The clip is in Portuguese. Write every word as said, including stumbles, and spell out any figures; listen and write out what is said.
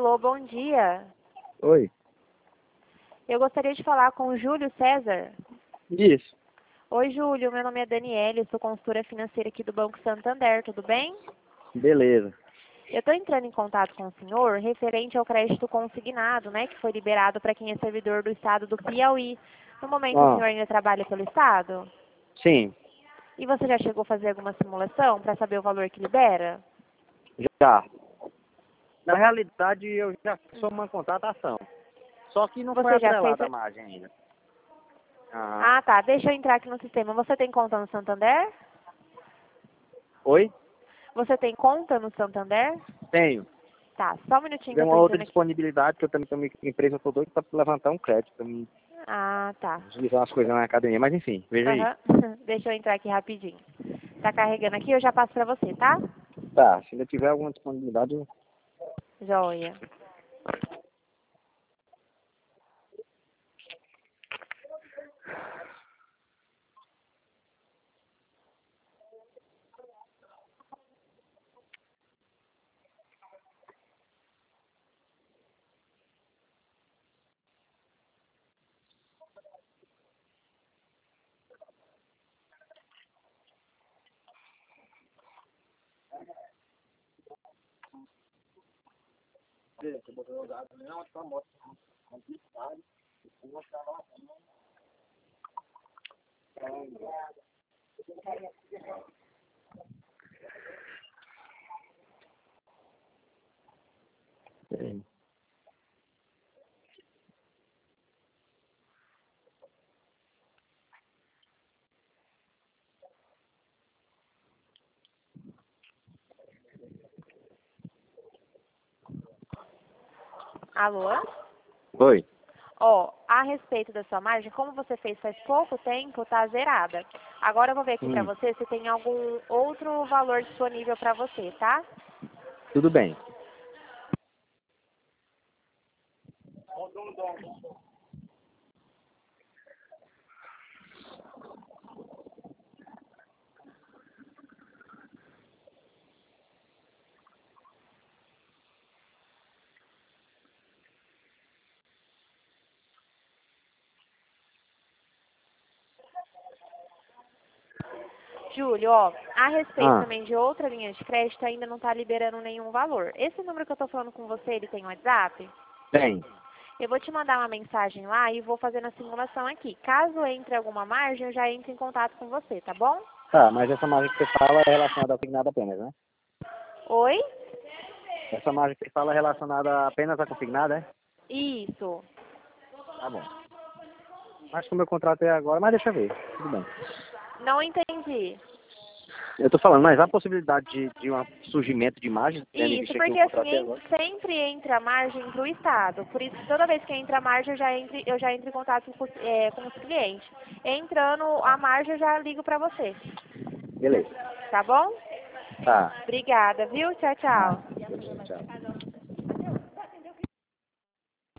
Alô, bom dia. Oi. Eu gostaria de falar com o Júlio César. Isso. Oi, Júlio. Meu nome é Daniela, eu sou consultora financeira aqui do Banco Santander, tudo bem? Beleza. Eu estou entrando em contato com o senhor referente ao crédito consignado, né, que foi liberado para quem é servidor do estado do Piauí. No momento, o Ah, senhor ainda trabalha pelo estado? sim, E você já chegou a fazer alguma simulação para saber o valor que libera? já. Na realidade, eu já sou uma contratação. Só que não foi Você já fez... atrelada a margem ainda. Ah. Ah, tá. Deixa eu entrar aqui no sistema. Você tem conta no Santander? Oi? Você tem conta no Santander? Tenho. Tá, só um minutinho que Tem eu uma tô outra entrando aqui. disponibilidade que eu também tenho empresa, eu tô doido para levantar um crédito, para me Ah, tá. utilizar umas coisas na academia. Mas enfim, veja aí. Aham. Deixa eu entrar aqui rapidinho. Tá carregando aqui, eu já passo pra você, tá? Tá, se ainda tiver alguma disponibilidade, eu... Joia. Tem. Alô? Oi. Ó, a respeito da sua margem, como você fez faz pouco tempo, tá zerada. Agora eu vou ver aqui pra Hum, você se tem algum outro valor disponível pra você, tá? tudo bem. Júlio, ó, a respeito Ah, também de outra linha de crédito, ainda não tá liberando nenhum valor. Esse número que eu tô falando com você, ele tem WhatsApp? tem. Eu vou te mandar uma mensagem lá e vou fazendo a simulação aqui. Caso entre alguma margem, eu já entro em contato com você, tá bom? Tá, mas essa margem que você fala é relacionada ao consignado apenas, né? Oi? Essa margem que você fala é relacionada apenas à consignada, é? Isso. Tá bom. Acho que o meu contrato é agora, mas deixa eu ver. Tudo bem. Não entendi. Eu tô falando, mas há possibilidade de, de um surgimento de margem, tendo em Isso, vista que o porque assim, contrato é en- agora? sempre entra a margem para o Estado. Por isso, toda vez que entra a margem, eu já entro, eu já entro em contato com, os- é, com os clientes. Entrando a Tá. margem, eu já ligo para você. Beleza. Tá bom? Tá. Obrigada, viu? Tchau, Ah, tchau. beleza, tchau.